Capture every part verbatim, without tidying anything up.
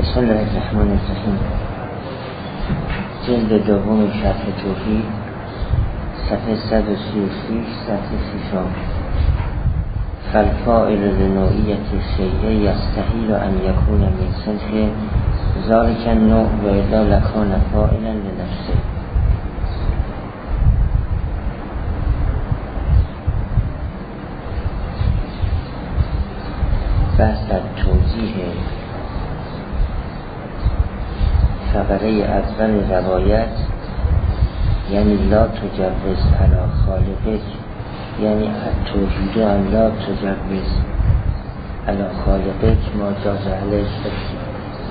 بسم الله الرحمن الرحیم. جلد دوم شرح توحید، صفحه صد و سی و شش، صفحه ششم. فالفاعل لنوعیت شیء یستحیل ان یکون من صنف ذلک النوع و الا لکان فاعلا لنفسه. بحث در توضیح فقره اول روایت، یعنی لا تجوز علی خالقک، یعنی التوحید ان لا تجوز علی خالقک ما جاز علیه الشرک.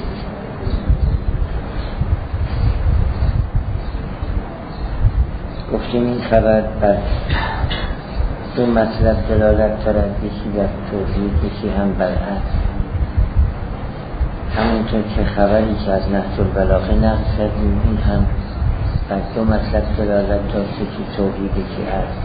گفتیم این خبر بر دو مطلب دلالت دارد، یکی بر توحید، یکی هم بر عدل. همونطور که خبری که از نهج البلاغه نقل کردیم، این هم بر دو مطلب دلالت داشت، یکی توحید، یکی عدل.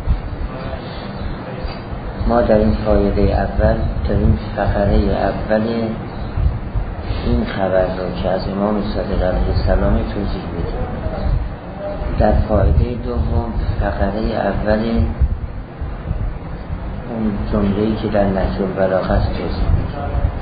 ما در این فایده اول داریم فقره اول این خبر رو که از امام صادق علیه السلام توضیح میدیم. در فایده دوم فقره اول اون جمله‌ای که در نهج البلاغه است توضیح میدیم.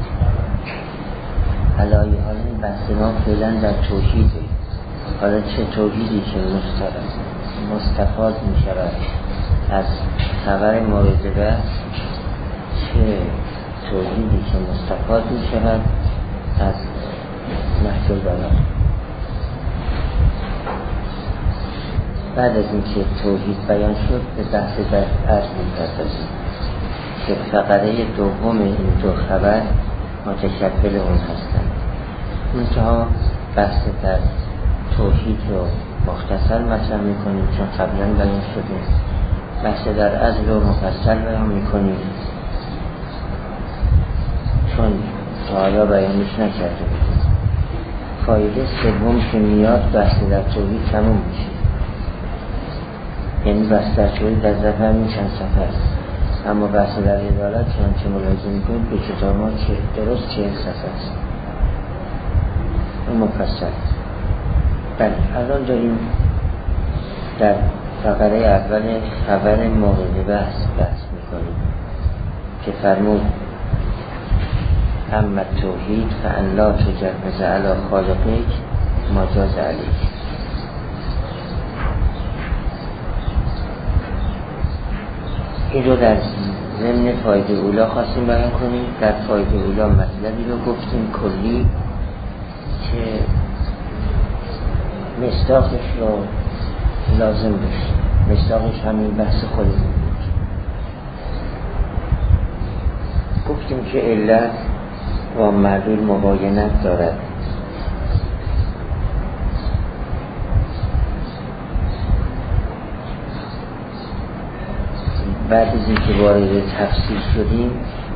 علایه حال این بحث ما فعلا در توحیده. حالا چه توحیدی که مستفاد می شود از خبر مورد بحث، چه توحیدی که مستفاد می شود از نهج البلاغه. بعد از اینکه توحید بیان شد به بحث در عدل می‌پردازیم که فقره دوم این دو خبر متشکل اون هستند. منتها بحث در توحید رو مختصر مطرح میکنیم چون قبلا بیان شده. بحث در عدل رو مفصل بیان میکنیم چون تا حالا بیانش نکرده بودیم. فایده سوم که میاد بحث در توحید تموم میشه، یعنی بحث در توحید در ظرف همین چند صفحه است، اما بحث در عدالت چون که ملاحظه میکنید به کتاب ما درست چهل صفحه است، اون مفصل. بله، الان داریم در فقره اول خبر مورد بحث بحث میکنیم که فرمود اما توحید فان لا تجوز علی خالقک ما جاز علیک. این رو در ضمن فایده اولا خواستیم بیان کنیم. در فایده اولا مطلبی رو گفتیم کلی که مصداقش رو لازم داشت. مصداقش همین بحث خودمون بود. گفتیم که علت و معلول مباینت دارد. بعد از اینکه وارد تفسیر شدیم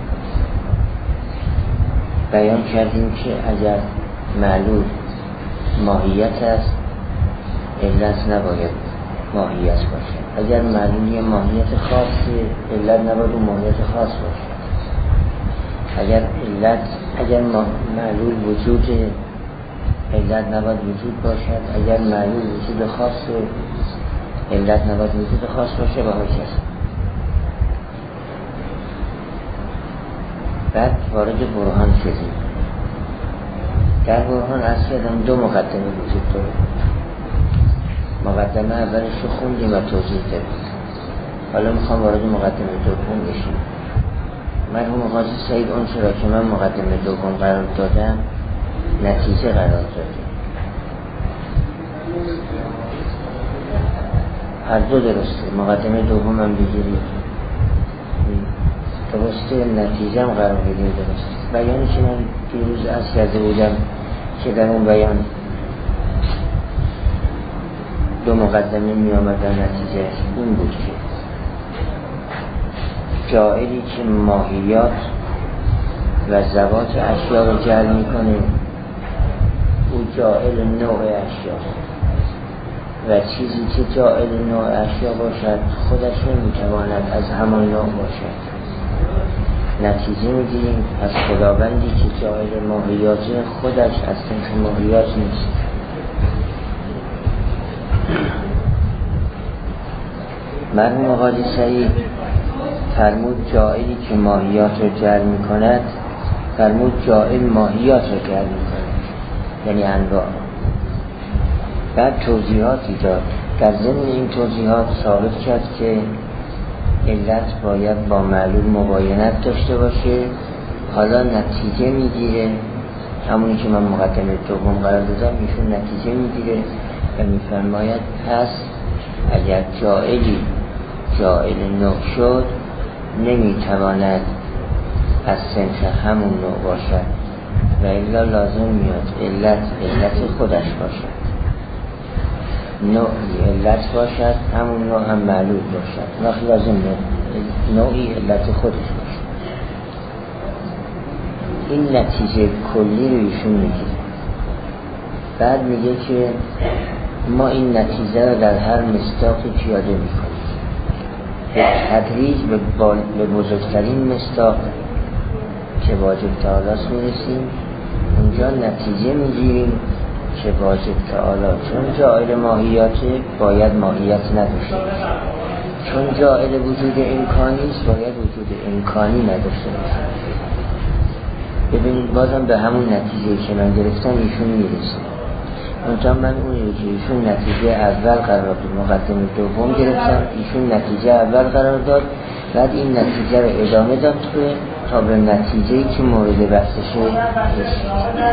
بیان کردیم که اگر معلول ماهیت است، علت نباید ماهیت باشه. اگر معلول یه ماهیت خاصی، علت نباید اون ماهیت خاص باشه. اگر علت اگر معلول وجود، علت نباید وجود باشد. اگر معلول وجود خاص، علت نباید وجود خاص باشه و هاکذا. بعد وارد برهان شدیم. در برهان از کردم دو مقدمه وجود داره. مقدمه اولش رو خوندیم و توضیح دادیم. حالا میخوام وارد مقدمه دوم بشیم. مرحوم قاضی سعید اون چرا که من مقدمه دوم قرار دادم نتیجه قرار داده. هر دو درسته. مقدمه دوم هم بگیرید درسته، نتیجه هم قرار بدیم درسته. بیانی که من دیروز از کرده بودم که در اون بیان دو مقدمه می آمد در نتیجه این بود که جائلی که ماهیات و ذوات اشیا رو جعل می کنه او جائل نوع اشیا، و چیزی که جائل نوع اشیا باشد خودش نمی تواند از همان نوع باشد. نتیجه میگیریم از خداوندی که جایل ماهیات خودش از صنف ماهیات نیست. مرحوم آقای سعید فرمود جائلی که ماهیات رو جر می کند، فرمود جائل ماهیات رو جر می کند، یعنی انواع. بعد توضیحاتی داد. در ضمن این توضیحات ثابت کرد که علت باید با معلول مباینت داشته باشه. حالا نتیجه میگیره، همونی که من مقدمه دوم قرار دادم، ایشون نتیجه میگیره و میفرماید پس اگر جائلی جائل نوع شد نمیتواند از صنف همون نوع باشد و الا لازم میاد علت علت خودش باشد، نوعی علت باشد، همون نوع هم معلول باشد، وقت لازم میاد نوعی علت خودش باشد. این نتیجه کلی رو ایشون میگیره. بعد میگه که ما این نتیجه رو در هر مصداقی پیاده میکنیم، به تدریج به بزرگترین مصداق که واجب تعالی میرسیم. اونجا نتیجه میگیریم که واجب تعالی چون جائل ماهیاته باید ماهیت نداشته باشه، چون جائل وجود امکانی است باید وجود امکانی نداشته باشه. ببینید بازم به همون نتیجه که من گرفتم ایشون میرسه. اونجا من اون ایشون نتیجه اول قرار داد، مقدمه دوم گرفتم، ایشون نتیجه اول قرار داد، بعد این نتیجه رو ادامه داد تا به نتیجه‌ای که مورد بحثشه رسید.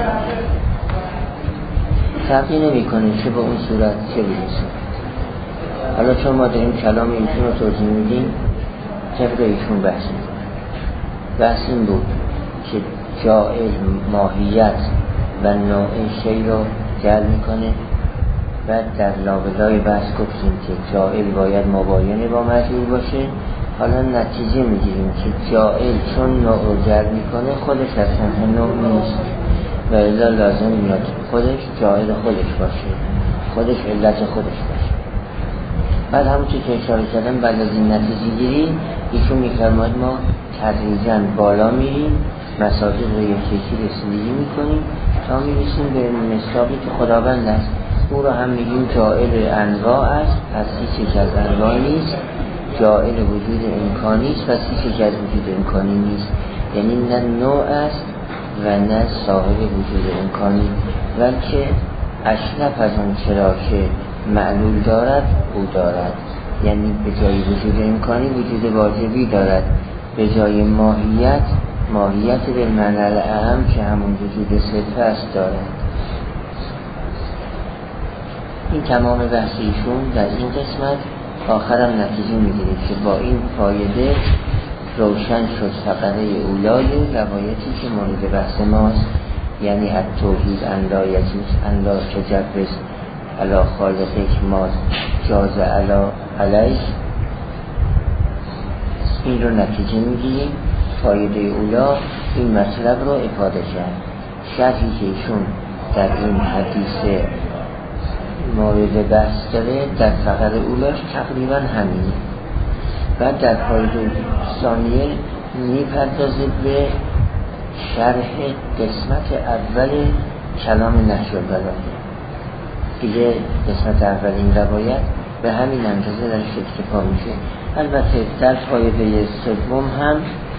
فرقی نمی کنه چه به اون صورت چه برسه. حالا چون ما داریم کلام ایشون رو توضیح میدیم طبق ایشون بحث میکنه. بحث این بود که جائل ماهیت و نوع شی رو جعل میکنه. بعد در لابلای بحث گفتیم که جائل باید مباینه با معلول باشه. حالا نتیجه میگیریم که جائل چون نوع رو جعل میکنه خودش اصلا نوع نیست و الا لازم میاد خودش جائل خودش باشه، خودش علت خودش باشه. بعد همونطور که اشاره کردم بعد از این نتیجه گیری ایشون میفرماید ما تدریجاً بالا میریم، مصادیق رو یکی یکی رسیدگی میکنیم تا میرسیم به مصداقی که خداوند است. او رو هم میگیم جائل انواع است، پس هیچ از انواع نیست، جائل وجود امکانی است، پس هیچ از وجود امکانی نیست. یعنی نه نوع است و نه صاحب وجود امکانی، بلکه اشرف از اون چرا که معلول دارد او دارد. یعنی به جای وجود امکانی وجود واجبی دارد، به جای ماهیت ماهیت به معنی الاهم که همون وجود صرفه است دارد. این تمام بحث ایشون در این قسمت. آخرم نتیجه میگیرید که با این فایده روشن شد فقره اولای روایتی که مورد بحث ماست، یعنی التوحید ان لا یجوز ان لا تجوز علی خالقک ما جاز علی علیک. این رو نتیجه میگیریم. فایده اولا این مطلب رو افاده کرد. شرحی که ایشون در این حدیث مورد بحث داره در فقره اولاش تقریبا همینه. بعد در فایده ثانیه میپردازه به شرح قسمت اول کلام نهج البلاغه. دیگه قسمت اول این روایت به همین اندازه درش اکتفا میشه. البته در فایده سوم هم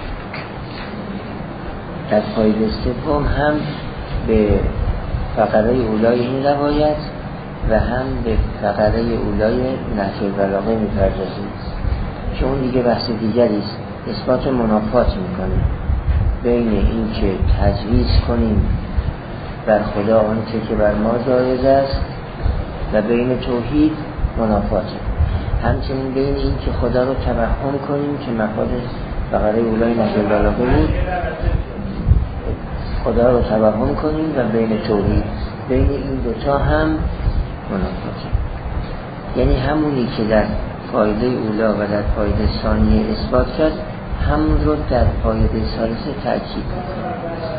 در فایده سوم هم به فقره اولای این روایت و هم به فقره اولای نهج البلاغه میپردازه که اون دیگه بحث دیگری است. اثبات منافات میکنه بین این که تجویز کنیم بر خدا آنچه که بر ما جایز است و بین توحید منافات. همچنین بین این که خدا رو توهم کنیم که مفاد فقره اولای نهج البلاغه بود، خدا رو توهم کنیم و بین توحید، بین این دوتا هم منافات. یعنی همونی که در فایده اولا و در فایده ثانیه اثبات کرد همون رو در فایده ثالثه تأکید میکنه.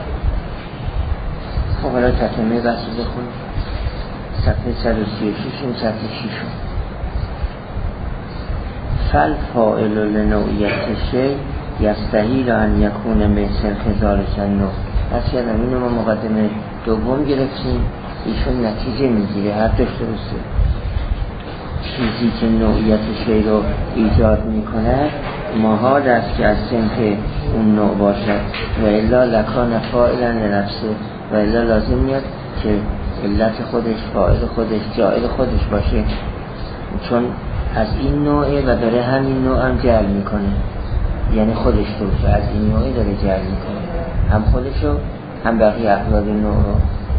خب حالا تتمه بحث بخون. صفحه صد و سی و شش و صفحه شش. فالفاعل لنوعیت شی یستحیل ان یکون مثل ذالک النوع. پس یادم اینو ما مقدمه دوم گرفتیم، ایشون نتیجه میگیره هر دوش درسته. چیزی که نوعیت شی رو ایجاد میکنه محال است که از صنف اون نوع باشد و الا لکان فاعلا لنفسه، و الا لازم میاد که علت خودش، فاعل خودش، جاعل خودش باشه، چون از این نوعه و داره همین نوع هم جعل میکنه، یعنی خودش رو از این نوعه داره جعل میکنه، هم خودش رو هم بقیه افراد نوع رو.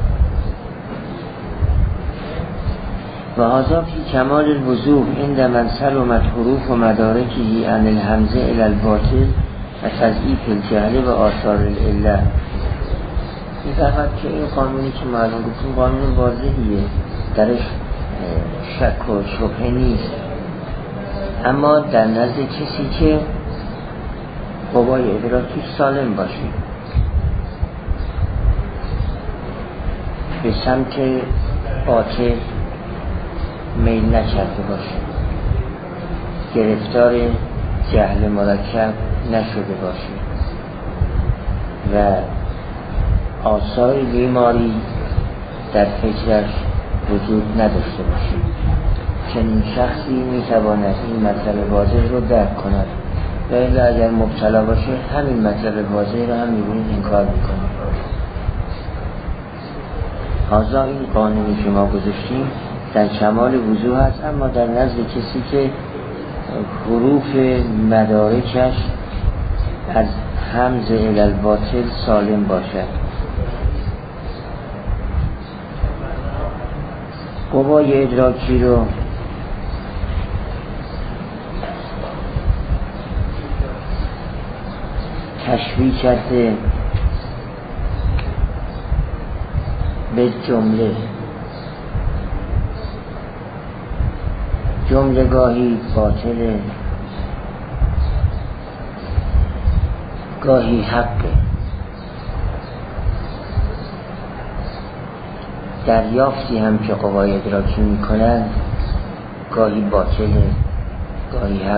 و هذا فی کمال الوضوح عند من سلمت حروف و مدارکه عن الهمزه الی الباطل و تضعیف الجهل و آثار العله. این فقط که این قانونی که معلوم گفتیم قانون واضحیه، درش شک و شبهه نیست، اما در نزد کسی که قوای ادراکی سالم باشه، به سمت باطل میل نکرده باشه، گرفتار جهل مرکب نشده باشه و آثار بیماری در فکرش وجود نداشته باشه. چنین شخصی میتواند این مطلب واضح رو درک کند و الا اگر مبتلا باشه همین مطلب واضح رو هم میبینید انکار میکنه. حاضر این قانونی که ما گذاشتیم در کمال وضوح هست، اما در نزد کسی که حروف مدارکش از همز الی الباطل سالم باشد. قوای ادراکی رو تشبیه کرده به جمله. جمله گاهی باطله، گاهی حقه. دریافتی هم که قوای ادراکی میکنن گاهی باطله، گاهی حقه.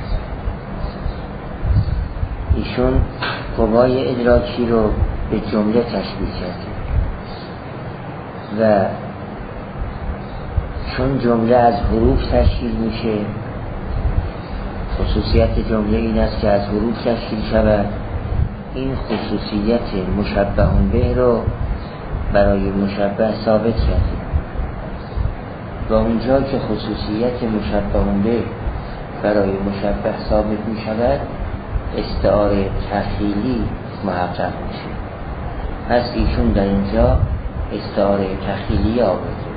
ایشون قوای ادراکی رو به جمله تشبیه کرده و چون جمله از حروف تشکیل میشه، خصوصیت جمله این است که از حروف تشکیل شود، این خصوصیت مشبه به رو برای مشبه ثابت کرده و اونجا که خصوصیت مشبه به برای مشبه ثابت می شود استعاره تخیلی محقق میشه. پس ایشون در اینجا استعاره تخیلی آورده.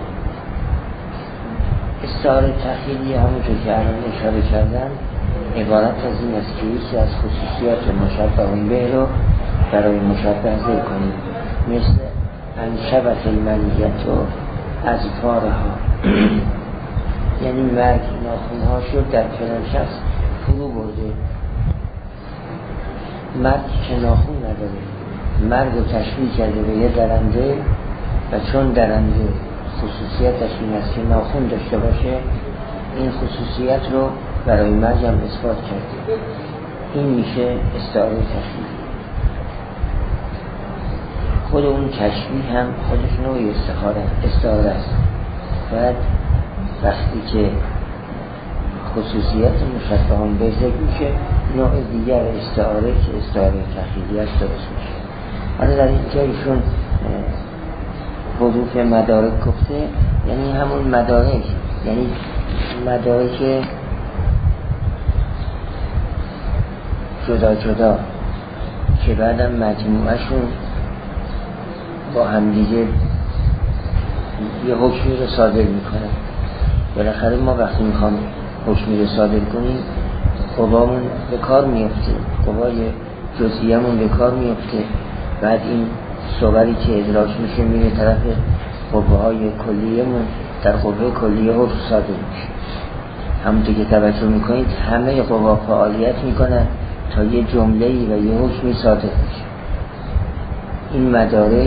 استعاره تخیلی همونطور که الان اشاره کردن عبارت از این است که یکی از خصوصیات مشبه به رو برای مشبه ذکر کنیم، مثل انشبت المنیت و اظفارها یعنی مرگ ناخونها شد در فلان شخص فرو برده. مرگ که ناخون نداره، مرگ رو تشبیه کرده به یه درنده و چون درنده خصوصیتش این است که ناخون داشته باشه، این خصوصیت رو برای مرگ هم اثبات کرده. این میشه استعاره تشبیه. خود اون تشبیه هم خودش نوعی استعاره استعاره است. بعد وقتی که خصوصیت مشبه به ذکر میشه، نوع دیگر استعاره که استعاره تخیلی است درست میشه. حالا در اینجا ایشون حروف مدارک گفته، یعنی همون مدارک، یعنی مدارک جدا جدا که بعدم مجموعشون با همدیگه یه حکمی رو صادر میکنن. بالاخره ما وقتی میخوام حکمی رو صادر کنیم قوامون به کار میفته، قوای جزئیمون به کار میفته، بعد این صوری که ادراک میشه میره طرف قوهای کلیه‌مون، در قوه کلیه حکم صادر میشه. همونطور که توجه میکنید همه قوا فعالیت میکنن تا یه جمله‌ای و یه حکمی صادر میشه. این مدارک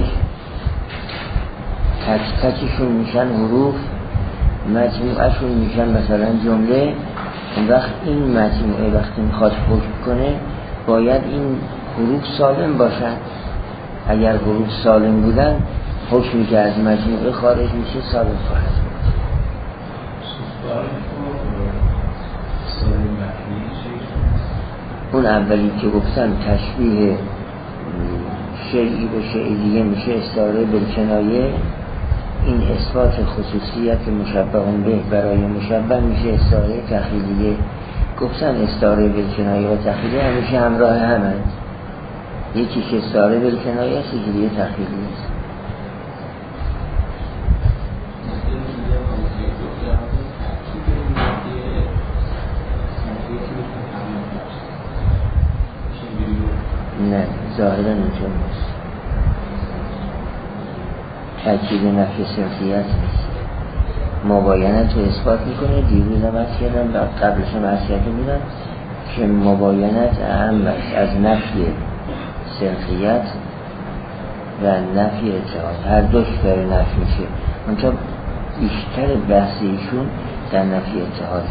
تک تکشون میشن حروف، مجموعشون میشن مثلا جمله. اون وقت این مجموعه وقتی میخواد حکم کنه باید این حروف سالم باشن. اگر حروف سالم بودن حکمی که از مجموعه خارج میشه سالم خواهد بود. اون اولی که گفتن تشبیه شیعی به شیعی دیگه میشه استعاره بالکنایه. این اثبات خصوصیت مشبه به برای مشبه میشه استعاره تخیلیه. گفتن استعاره بالکنایه و تخیلیه همیشه همراه همند. یکیش استعاره بالکنایه است، یکی دیگه تخیلیه است. نه ظاهرا اینطور نیست. تأکید نفی صرفیت نیست، مباینت رو اثبات میکنه. دیروز هم از کردم و قبلش هم از کرده بودم که مباینت اهم است از نفی صرفیت و نفی اتحاد. هر دوش داره نفی میشه، منطقه بیشتر بحث ایشون در نفی اتحاده.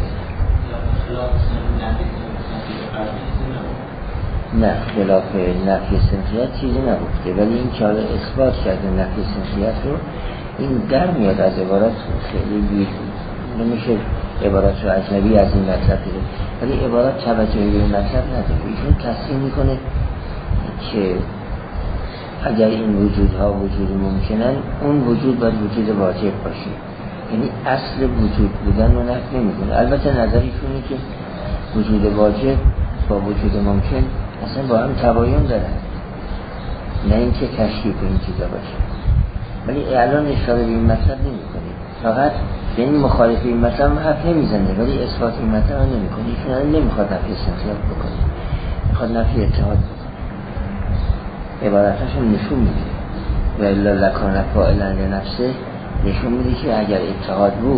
نه خلاف نفی صنفیت چیزی نگفته، ولی این که اثبات کرده نفی صنفیت رو، این در میاد از عبارات. خیلی بیر نمیشه عبارات رو اجنبی از این مطلب دیده، ولی عبارات توجهی به این مطلب نداره. ایشون تصحیح میکنه که اگر این وجودها وجود ممکنن، اون وجود باید وجود واجب باشه. یعنی اصل وجود بودن رو نفی نمیکنه. البته نظریشونه که وجود واجب با وجود ممکن اصلا با هم تباین دارن، نه اینکه تشکیل این چیزا باشه. ولی الان اشاره به این مطلب نمی کنه، فقط یعنی مخالف این مطلب حرف نمیزنه، ولی اثبات این مطلب نمی کنه. ایشون نمیخواد نفی صنفیت بکنه، میخواد نفی اتحاد بکنه. عبارتش هم نشون میده و الا لکان فاعلا لنفسه، نشون میده که اگر اتحاد بود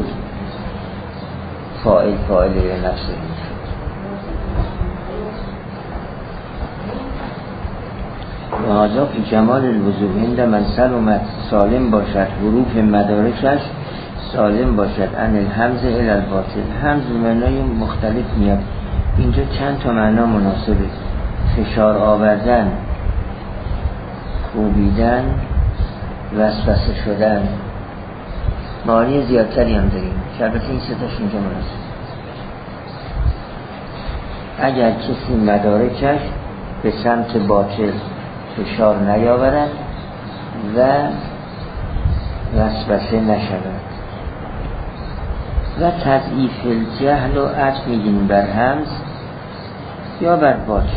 فاعل فاعل لنفسه میشه. و هذا فی جمال الوضوح هند من سلمت سالم باشد حروف مدارکش سالم باشد عن الهمز الی الباطل. همز معنای مختلف میاد اینجا، چند تا معنا مناسبه. فشار آوردن، کوبیدن، وسوسه شدن، معانی زیادتری هم داریم که البته این ستاش اینجا مناسب. اگر کسی مدارکش به سمت باطل فشار نیاورد و وسوسه نشود. و تضعیف الجهل و عطف میگیم بر همز یا بر باطل.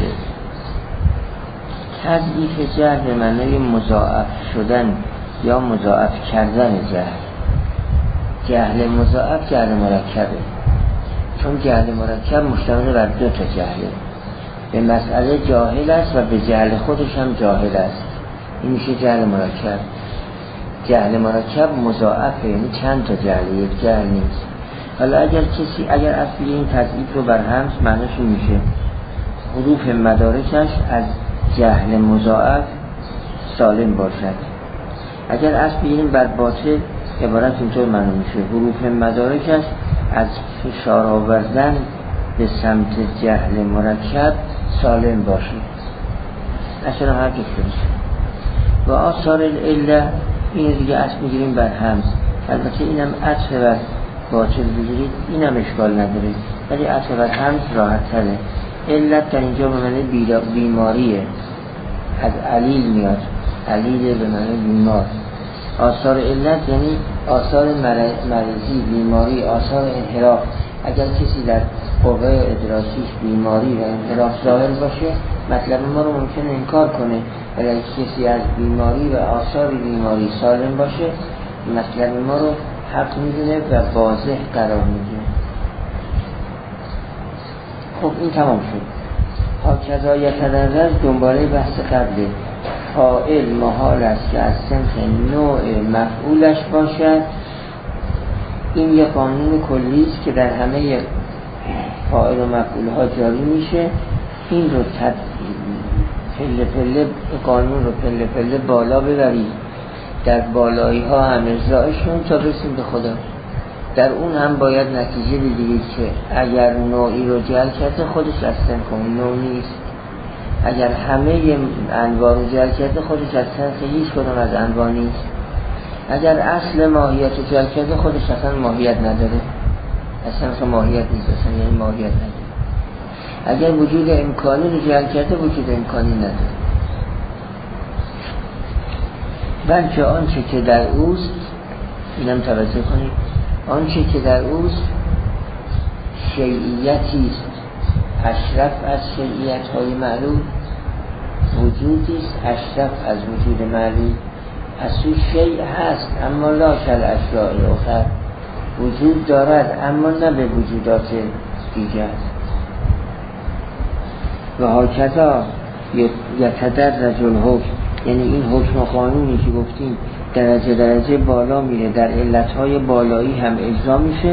تضعیف جهل به معنای مضاعف شدن یا مضاعف کردن جهل. جهل مضاعف جهل مرکبه، چون جهل مرکب مشتمل بر دو تا جهله. به مسئله جاهل است و به جهل خودش هم جاهل است. این میشه جهل مرکب. جهل مرکب مضاعفه، یعنی چند تا جهل، یک جهل نیست. حالا اگر کسی اگر اصلی این تضعیف رو بر همز معنیش میشه حروف مدارکش از جهل مضاعف سالم باشد. اگر اصلی این بر باطل عبارت اینطور معنی میشه حروف مدارکش از فشار آوردن به سمت جهل مرکب سالم باشید. اصلا هر که شده و آثار العله این دیگه اصل میگیریم بر همز. البته اینم عطف بر باطل بگیرید اینم اشکال نداره، ولی عطف بر همز راحت تره. علت در اینجا به معنی بیماریه، از علیل میاد، علیل به معنی بیمار. آثار علت یعنی آثار مرضی، بیماری، آثار انحراف. اگر کسی در قوه ادراکیش بیماری و انحراف ظاهر باشه، مطلب ما رو ممکنه انکار کنه، ولی اگر کسی از بیماری و آثار بیماری سالم باشه، مطلب ما رو حق میدونه و واضح قرار میده. خب این تمام شد. ها کذا یتدرج دنباله بحث قبله. فاعل محال است که از صنف نوع مفعولش باشد. این یه قانون کلی است که در همه فاعل و مفعول ها جاری میشه. این رو تد... پله پله قانون رو پله پله بالا ببرید، در بالایی ها هم ارضایشون تا برسیم به خدا. در اون هم باید نتیجه بگیرید که اگر نوعی رو جعل کرده خودش از صنف اون نوع نیست. اگر همه انواع رو جعل کرده خودش اصلا هیچ کدوم از انواع نیست. اگر اصل ماهیت رو جعل کرده خودش اصلا ماهیت نداره، اصلا اصلا ماهیت نیست، اصلا یعنی ماهیت نداره. اگر وجود امکانی رو جعل کرده وجود امکانی نداره، بلکه آنچه که در اوست، اینم توجه کنید، آنچه که در اوست شیعیتی است اشرف از شیعیت های معلوم، وجودی است اشرف از وجود معلوم. از او شیء هست اما لا کل اشیاء الاخر، وجود دارد اما نه به وجودات دیگر. و هاکذا یتدرج الحکم، یعنی این حکم و قانونی که گفتیم درجه درجه بالا میره، در علتهای بالایی هم اجرا میشه،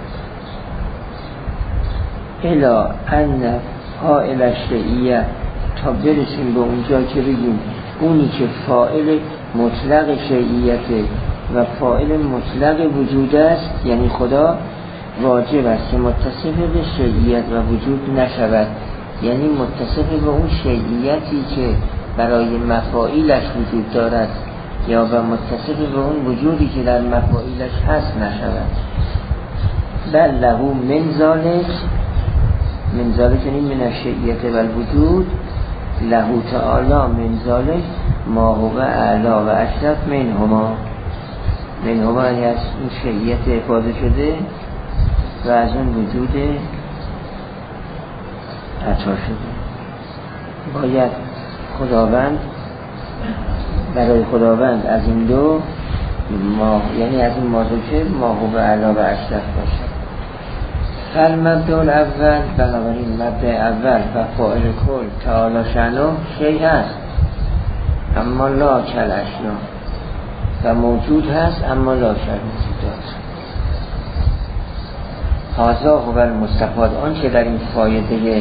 الا ان فاعل الشیعیه، تا برسیم به اونجا که بگیم اونی که فاعل مطلق شیعیته و فاعل مطلق وجود است، یعنی خدا، واجب است که متصف به شیعیت و وجود نشود، یعنی متصف به اون شیعیتی که برای مفاعیلش وجود دارد یا و متصف به اون وجودی که در مفاعیلش هست نشود. بل له من ذالک، من ذالک یعنی من الشیعیت و الوجود، له تعالی من ذالک ما هو اعلی و اشرف منهما، منهما یعنی از اون شیعیت افاده شده و از اون وجود عطا شده. باید خداوند، برای خداوند از این دو ما، یعنی از این موضوع ما هو اعلی و اشرف باشد. فالمبدأ الاول، بنابراین مبدأ اول و فاعل کل تعالی شأنه شیء هست اما لا کل اشیاء، و موجود هست اما لا کل موجودات. هذا هو المستفاد، آنچه در این فایده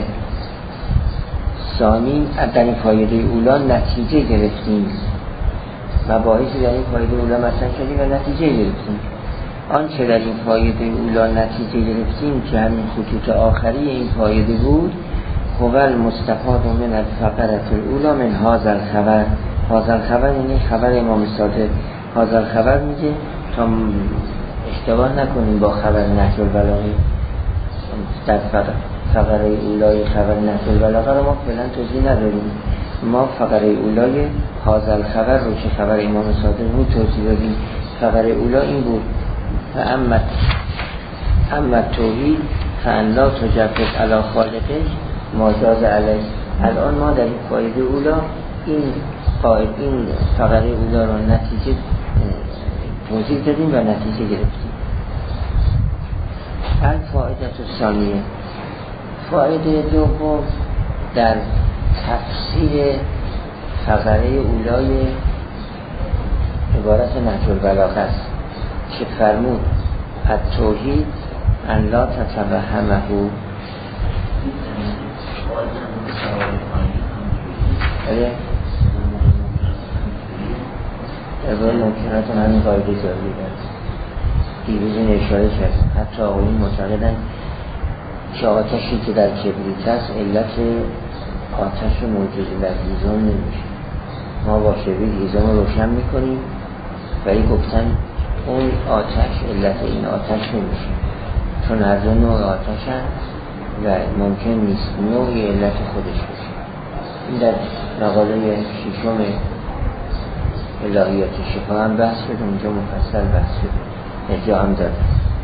ثانی، در این فایده اولا نتیجه گرفتیم، مباحثی در این فایده اولا مثلا شدیم و نتیجه گرفتیم. آنچه در این فایده اولا نتیجه گرفتیم که همین خطوط آخری این فایده بود، هو المستفاد من الفقرة الاولى من هذا الخبر. هذا الخبر یعنی خبر امام صادق. هذا الخبر میگه تا اشتباه نکنیم با خبر نهج البلاغه. در فقره اولای خبر نهج البلاغه رو ما فعلا توضیح نداریم، ما فقره اولای هذا الخبر رو که خبر امام صادق بود توضیح دادیم. فقره اولا این بود فاما اما توحید فان لا تجفف علی خالقه ما جاز علیه. الان ما در این فایده اولا این قاعده، این فقره اولا رو نتیجه توضیح دادیم و نتیجه گرفتیم. الفائده ثانیه، فایده دوم در تفسیر فقره اولای عبارت نهج البلاغه است که فرمود التوحید ان لا تتوهمه. اول ممکنات همین قاعده جاری است. دیروز اشاره کرد حتی آقایون معتقدن که آتشی که در کبریت است علت آتش موجود در هیزم نمیشه. ما با کبریت هیزم رو روشن میکنیم و این گفتن اون آتش علت این آتش نمیشه، چون هر دو نوع آتش هست و ممکن نیست نوعی علت خودش باشه. این در مقاله ششم الهیات شفا هم بحث شد، اونجا مفصل بحث شد، اینجا هم داره.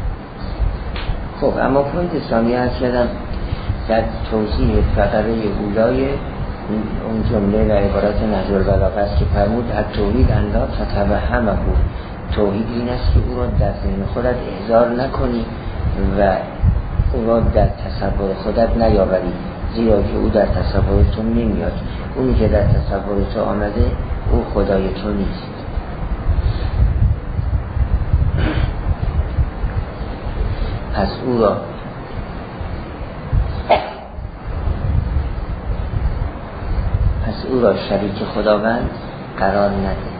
خب اما پوینت ثانیه هست کردم در توضیح فقره اولای اون جمله و عبارت نهج البلاغه است که فرمود التوحید ان لا تتوهمه. توحید این است که او را در ذهن خودت احضار نکنی و او را در تصور خودت نیاوری، زیرا که او در تصور تو نمیاد. اونی که در تصور تو آمده او خدای تو نیست. پس او را پس او را شریک خداوند قرار نده.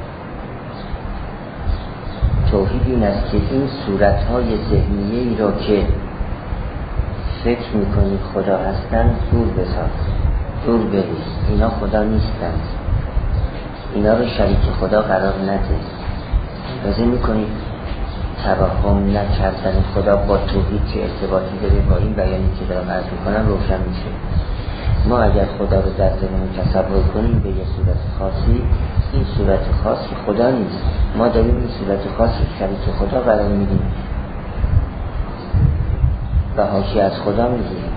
توحید این است که این صورتهای ذهنیه ای را که فکر میکنی خدا هستند دور بساز. دور برید، اینا خدا نیستن، اینا رو شریک خدا قرار نده. لازم میکنید توهم نکردن خدا با توحید چه ارتباطی داره با این بیانی که دارم عرض میکنم روشن میشه. ما اگر خدا رو در ذهنمون تصور کنیم به یه صورت خاصی، این صورت خاصی خدا نیست، ما داریم این صورت خاصی شریک خدا قرار میدیم و حاشیه از خدا میگیریم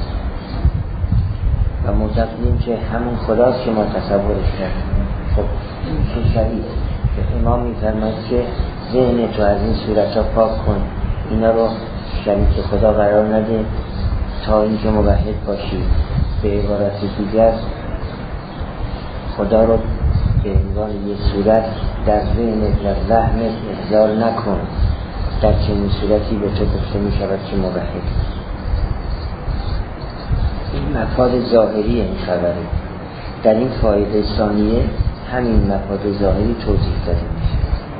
و معتقدیم که همون خداست که ما تصورش کردیم. خب این چه شریعه که امام میفرماید که ذهن تو از این صورت ها پاک کن، اینا رو شریک خدا قرار نده تا اینکه موحد باشی. به عبارت دیگر خدا رو به عنوان یک صورت در ذهن در ذهنت احضار نکن، در چنین صورتی به تو گفته می شود که موحد. این مفاد ظاهری این خبره. در این فایده ثانیه همین مفاد ظاهری توضیح داده میشه.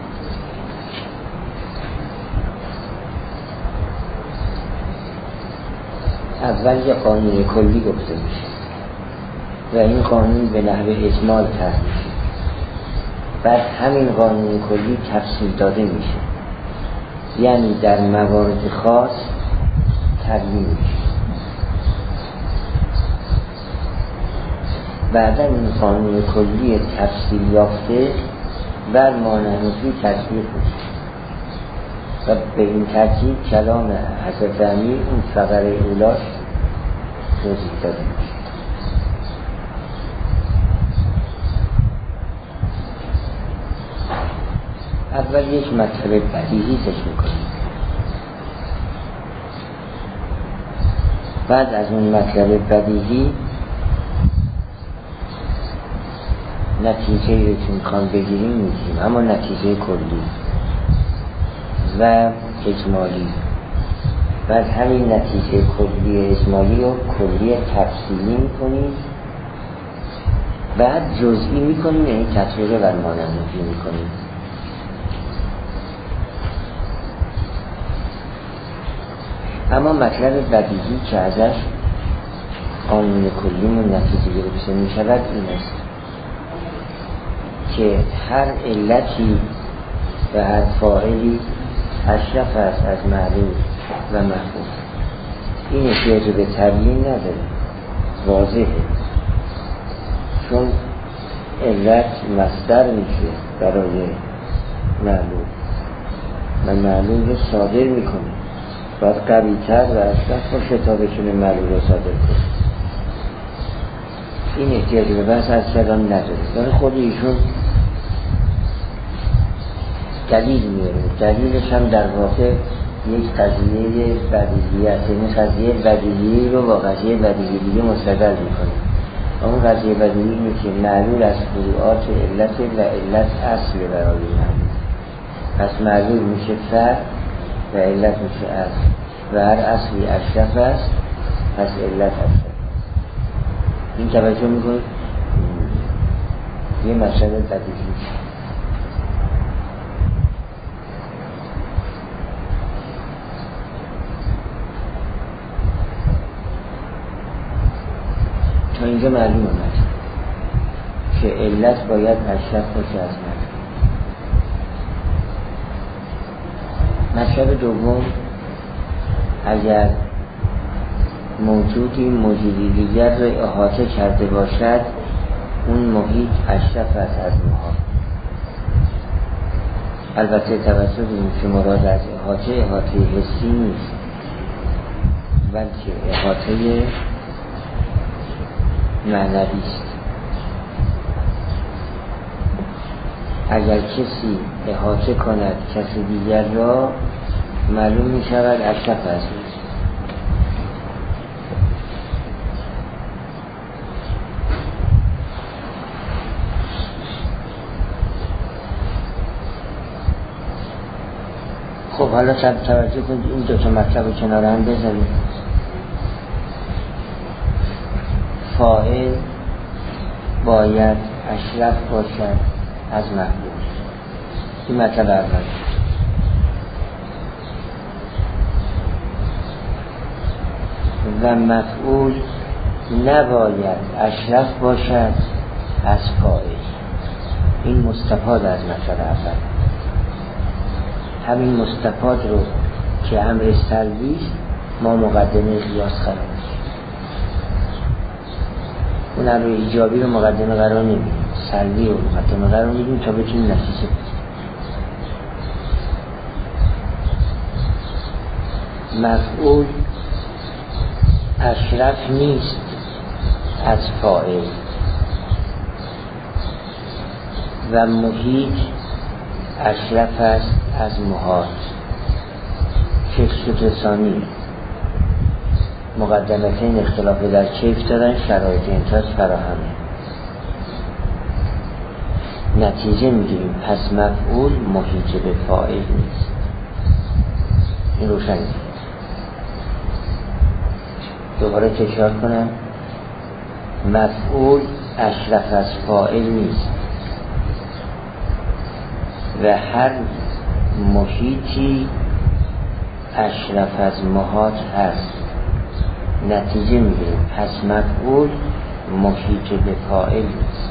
اول یه قانون کلی گفته میشه و این قانون به نحو اجمال طرح میشه، بعد همین قانون کلی تفصیل داده میشه، یعنی در موارد خاص تبیین میشه. بعدا این قانون کلی تفصیل یافته بر مانحنفی تطبیق میشه و به این ترتیب کلام حضرت امیر اون فقره اولاش توضیح داده میشه. اول یک مطلب بدیهی ذکر میکنیم، بعد از اون مطلب بدیهی نتیجه رو که میخوان بگیریم میگیریم، اما نتیجه کلی و اجمالی. بعد همین نتیجه کلی اجمالی رو کلی تفصیلی میکنیم، بعد جزئی میکنیم، یعنی تطبیق بر مانحنفی میکنیم. اما مطلب بدیهی که ازش قانون کلیمون نتیجه گرفته می شود این است که هر علتی و هر فاعلی اشرف است از معلول و مفعول. این احتیاج به تبیین نداره، واضحه، چون علت مصدر میشه برای معلول و معلول رو صادر میکنه، باید قوی تر و اشرف باشه تا بتونه معلول رو صادر کنه. این احتیاج به بحث از کلام نداره، برای خود ایشون دلیل میاره. دلیلش هم در واقع یک قضیه بدیهی است، یعنی قضیه بدیهی رو با قضیه بدیهی دیگه مستدل میکنه. اون قضیه بدیهی اینه که معلول از فروعات علت و علت اصل برای معلول، پس معلول میشه فرع و علت میشه اصل و هر اصلی اشرف است پس علت اشرف. این توجه میکنید یه مسئله بدیهی. تا اینجا معلوم آمد که علت باید اشرف باشه از معلوم. مطلب دوم، اگر موجودی موجودی دیگر را احاطه کرده باشد اون محیط اشرف است از محاط. البته توجه کنیم که مراد از احاطه احاطه حسی نیست، بلکه احاطه معنوی است. اگر کسی احاطه کند کسی دیگر را معلوم می شود اشرف است. خب حالا توجه کنید این دو تا مطلب کنار هم بذارید. فاعل باید اشرف باشد از مفعول. این مطلب اول. و مفعول نباید اشرف باشد از فاعل. این مستفاد از مثال اول. همین مستفاد رو که امر سلبی است ما مقدمه قیاس قرار میدیم. اون امر ایجابی رو مقدمه قرار نمیدیم، سلبی رو مقدمه قرار میدیم تا بتونیم نتیجه بدیم. مفعول اشرف نیست از فاعل و محیط اشرف است از محاط. کیف ثانی مقدمتین اختلاف در کیف دارن، شرایط انتاج فراهمه. نتیجه میگیریم پس مفعول محیط به فاعل نیست. این روشن نیست. دوباره تکرار کنم، مفعول اشرف از فاعل نیست و هر محیطی اشرف از محاط هست. نتیجه میگیریم پس مفعول محیط به فاعل نیست.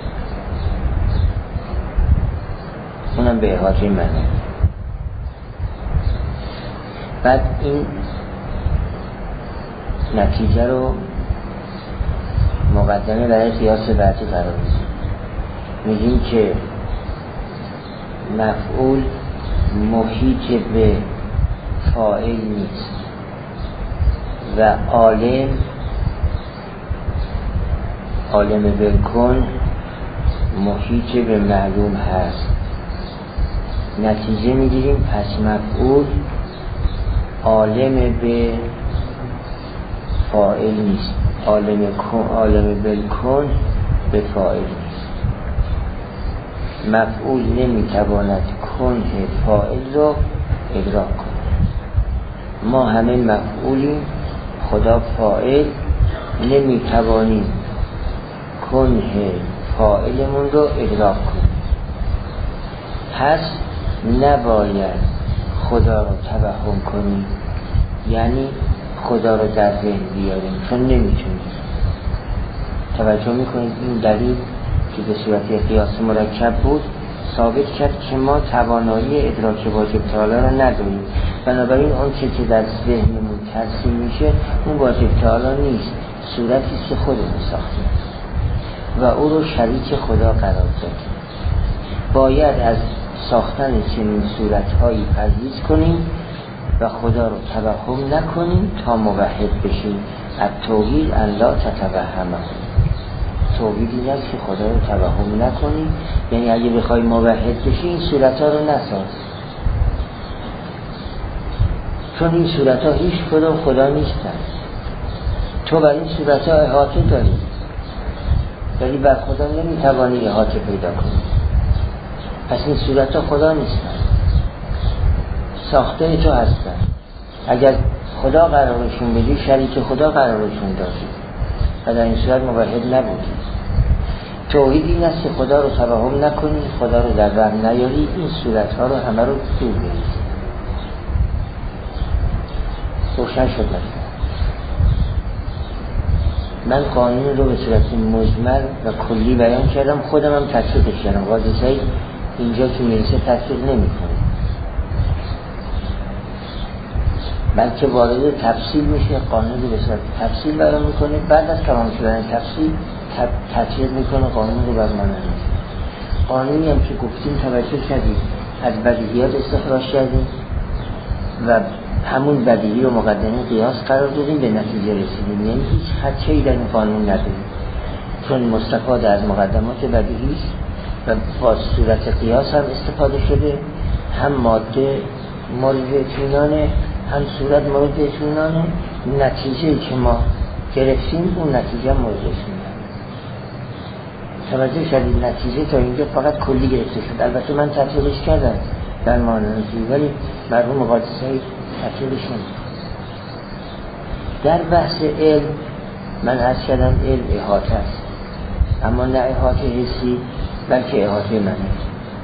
اونم به احاطه معنی. بعد این نتیجه رو مقدمه برای قیاس بعدی قرار میدیم. میگیم که مفعول محیط به فاعل نیست و عالم عالم بالکن محیط به معلوم هست. نتیجه میگیریم پس مفعول عالم به فاعل نیست. عالم کن عالم بالکن به فاعل نیست. مفعول نمیتواند کنه فاعل رو ادراک کنه. ما همه مفعولیم، خدا فاعل، نمیتوانیم کنه فاعلمون رو ادراک کنیم. پس نباید خدا رو توهم کنیم، یعنی خدا رو در ذهن بیاریم، چون نمیتونیم. توجه میکنید این دلیل که به صورت قیاس مرکب بود ثابت کرد که ما توانایی ادراک واجب تعالی رو نداریم. بنابراین اون چیزی که در ذهنمون ترسیم میشه اون واجب تعالی نیست، صورتی که خودمون ساختیم و او رو شریک خدا قرار دادیم. باید از ساختن چنین صورتهایی پرهیز کنیم و خدا رو توهم نکنیم تا موحد بشیم. التوحید ان لا تتوهم. توحیدی است که خدا رو توهم نکنیم، یعنی اگه بخوای موحد بشی این صورتها رو نساز، چون این صورتها هیچ کدوم خدا نیستن. تو بر این صورتها احاطه داری ولی بر خدا نمیتوانی احاطه پیدا کنی. پس این صورتها خدا نیستن، ساخته تو هستن. اگر خدا قرارشون بدی شریک خدا قرارشون دادی و در این صورت موحد نبودی. توحید این است که خدا رو توهم نکنی، خدا رو در وهم نیاری، این صورتها رو همه رو دور بریزی. روشن شد مثلا. من قانون رو به صورت مجمل و کلی بیان کردم، خودم هم تطبیقش کردم. واضحه اینجا که میرسه تطبیق نمی کنه، بلکه وارد تفصیل میشه. قانون رو به صورت تفصیل بیان میکنه، بعد از تمام شدن تفصیل تطبیق میکنه قانون رو بر معنی. قانونی هم که گفتیم توجه کردیم از بدیهیات استخراج کردیم و همون بدیهی رو مقدمه قیاس قرار دادیم، به نتیجه رسیدیم. یعنی هیچ خدشه‌ای در این قانون نداریم، چون مستفاد از مقدمات بدیهی است و با صورت قیاس هم استفاده شده. هم ماده مورد اطمینانه، هم صورت مورد اطمینانه. نتیجه که ما گرفتیم اون نتیجه مورد اطمینانه. توجه شدید نتیجه تا اینجا فقط کلی گرفته شد. البته من تطبیقش کردم در مانندی، ولی مرحوم مقادسه های تطبیقش نمید. در بحث علم من عرض کردم علم احاطه است، اما نه احاطه حسی بلکه احاطه معنی.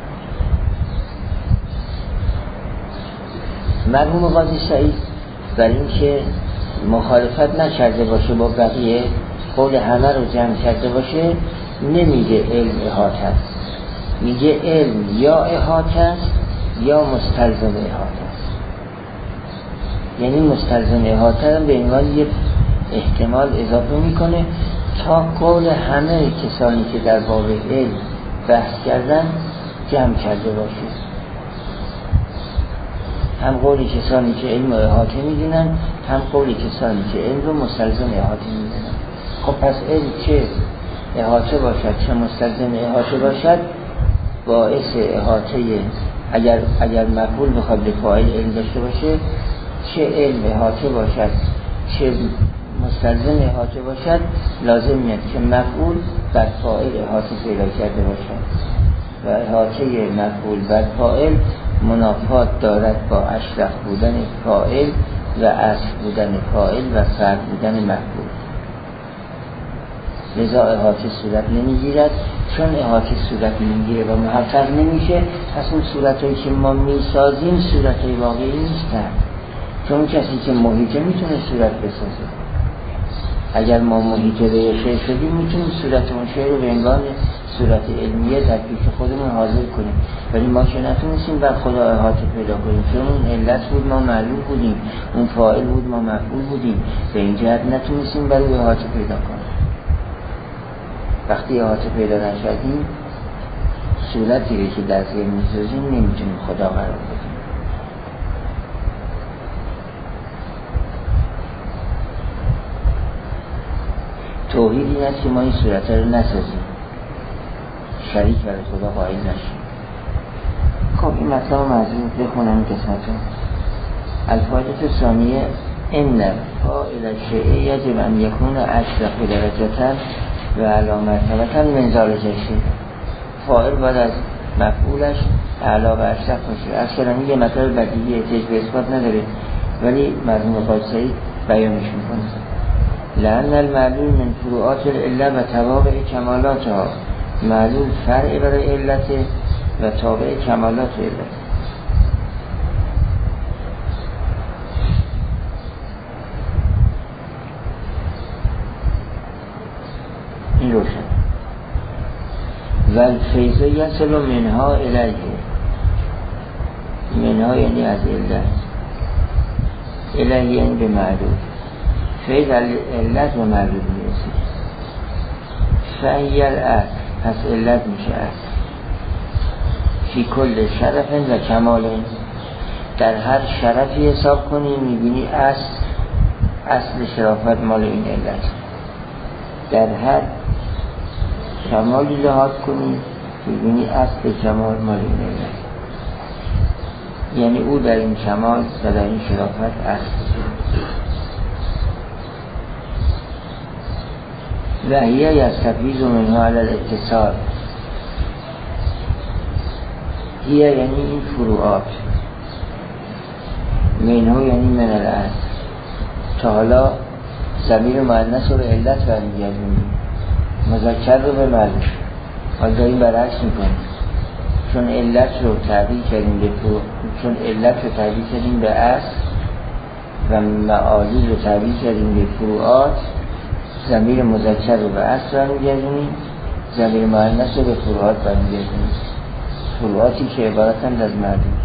مرحوم قاضی سعید برای اینکه مخالفت نکرده باشه با بقیه قول همه رو جمع کرده باشه نمیگه علم احاطه است، میگه علم یا احاطه است یا مستلزم احاطه است. یعنی مستلزم احاطه رو به عنوان یک احتمال اضافه میکنه تا قول همه کسانی که در باب علم بحث کردن جمع کرده باشه. هم قول کسانی که علم رو احاطه میدونن، هم قول کسانی که علم رو مستلزم احاطه میدونن. خب پس علم چه احاطه باشد چه مستلزم احاطه باشد باعث احاطه، اگر اگر مفعول بخواد به فاعل علم داشته باشه، چه علم احاطه باشد چه مستلزم احاطه باشد، لازم میاد که مفعول بر فاعل احاطه پیدا کرده باشد و احاطه مفعول بر فاعل منافات دارد با اشرف بودن فاعل و اصل بودن فاعل و فرد بودن مفعول. لذا احاطه صورت نمیگیرد. چون احاطه صورت نمیگیره و محقق نمیشه، پس اون صورتایی که ما میسازیم صورتای واقعی نیستن. چون کسی که محیطه میتونه صورت بسازه. اگر ما محیطه به شعر شدیم میتونیم صورت اون شعر رو به عنوان صورت علمیه در پیش خودمون حاضر کنیم، ولی ما که نتونستیم بر خدا احاطه پیدا کنیم، چون اون علت بود ما معلوم بودیم، اون فاعل بود ما مفعول بودیم، به این جهت نتونستیم بر او احاطه پیدا کنیم. وقتی احاطه پیدا نشدیم صورتی که در ذهن میسازیم نمیتونیم خدا قرار بدیم. توحید این است که ما این صورت رو نسازیم، شریک برای خدا قائل نشیم. خب این مطلب معذور بخونم این قسمت رو. الفائده ثانیه ان فاعل الشیء یجب ان یکون اشرف درجة و اعلی مرتبة من ذلک الشیء. فاعل باید از مفعولش اعلی و اشرف باشه. اصلا یه مطلب بدیهی احتیاج به اثبات نداره، ولی مرحوم قادسی‌ای بیانش میکنه. لأن المعلول من فروعات العله و تابع کمالاتها. معلول فرع برای علت و تابع کمالات علت. این روشن. و الفیض یصل منها الیه. منها یعنی از علت، الیه یعنی به معلول. فیض علت و معلول میرسید. فهی الاصل، پس علت میشه اصل. فی کل شرف و کمال، در هر شرفی حساب کنی میبینی اصل اصل شرافت مال این علت. در هر کمالی لحاظ کنی میبینی اصل کمال مال این علت. یعنی او در این کمال و در این شرافت اصل. و هیه یستفیض منها علی الاتصال. هیه یعنی این فروعات، منها یعنی من الاصل. تا حالا ضمیر مؤنث رو به علت برمیگردونیم، مذکر رو به معلول. حالا داریم برعکس میکنیم، چون علت رو تعبیر کردیم به فرو... چون علت رو تعبیر کردیم به اصل و معالول رو تعبیر کردیم به فروعات، ضمیر مذکر رو به اصل برمیگردونیم، ضمیر مؤنث رو به فروعات برمیگردونیم. فروعاتی که عبارتند از معلول.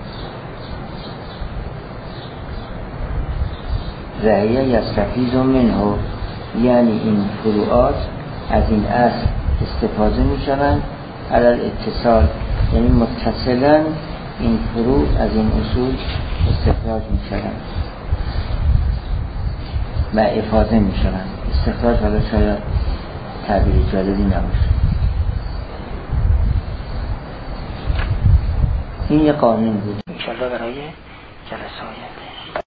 رهیه یستفیض منه، یعنی این فروعات از این اصل استفاده می شوند علی الاتصال، یعنی متصلا این فروع از این اصول استخراج می شوند و افاده می شوند. استخراج حالا شاید تعبیر جالبی نباشه. این یه قانون بود انشاءالله برای جلسه آینده.